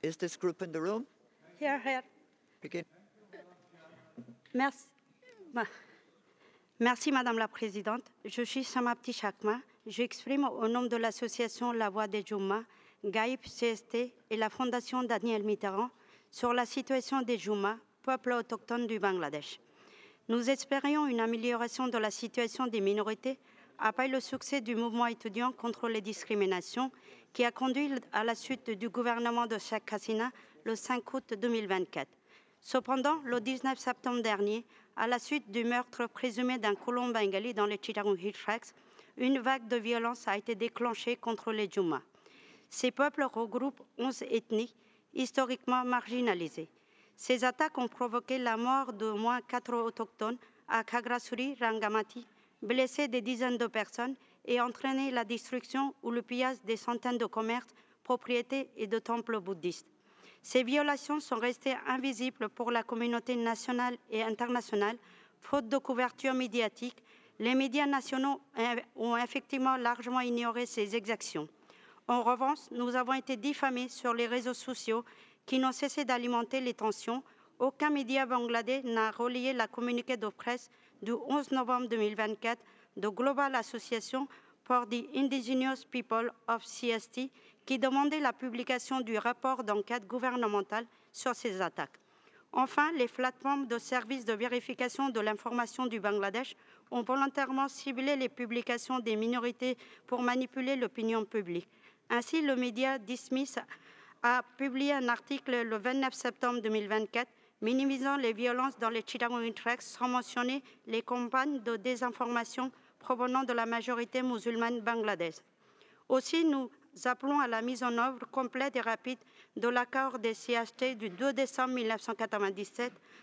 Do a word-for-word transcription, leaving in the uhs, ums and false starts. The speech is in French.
Is this group in the room? Here, here. Begin. Merci. Ma- Merci, Madame la Présidente. Je suis Samapti Chakma. J'exprime au nom de l'association La Voix des Juma, GAIP, C S T et la Fondation Daniel Mitterrand sur la situation des Juma, peuple autochtone du Bangladesh. Nous espérions une amélioration de la situation des minorités après le succès du mouvement étudiant contre les discriminations qui a conduit à la suite du gouvernement de Sheikh Hasina le cinq août deux mille vingt-quatre. Cependant, le dix-neuf septembre dernier, à la suite du meurtre présumé d'un colon bengali dans le Chittagong Hill Tracts, une vague de violence a été déclenchée contre les Juma. Ces peuples regroupent onze ethnies historiquement marginalisées. Ces attaques ont provoqué la mort d'au moins quatre autochtones à Khagrasuri, Rangamati, blessé des dizaines de personnes et entraîné la destruction ou le pillage des centaines de commerces, propriétés et de temples bouddhistes. Ces violations sont restées invisibles pour la communauté nationale et internationale, faute de couverture médiatique. Les médias nationaux ont effectivement largement ignoré ces exactions. En revanche, nous avons été diffamés sur les réseaux sociaux qui n'ont cessé d'alimenter les tensions. Aucun média bangladais n'a relayé la communiqué de presse du onze novembre deux mille vingt-quatre de Global Association for the Indigenous People of C S T qui demandait la publication du rapport d'enquête gouvernementale sur ces attaques. Enfin, les plateformes de services de vérification de l'information du Bangladesh ont volontairement ciblé les publications des minorités pour manipuler l'opinion publique. Ainsi, le média Dismiss a publié un article le vingt-neuf septembre deux mille vingt-quatre minimisant les violences dans les Chittagong Hill Tracts sans mentionner les campagnes de désinformation provenant de la majorité musulmane bangladaise. Aussi, nous appelons à la mise en œuvre complète et rapide de l'accord des C H T du deux décembre mille neuf cent quatre-vingt-dix-sept